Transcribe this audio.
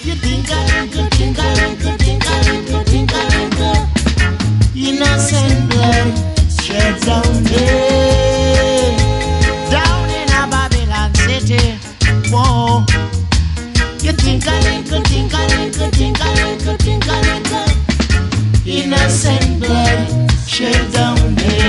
You think a little, think a little, think a little, think a little. Innocent blood shed down there, down in a Babylon city. Whoa. You think a little, think a little, think a little, think a little. Innocent blood shed down there.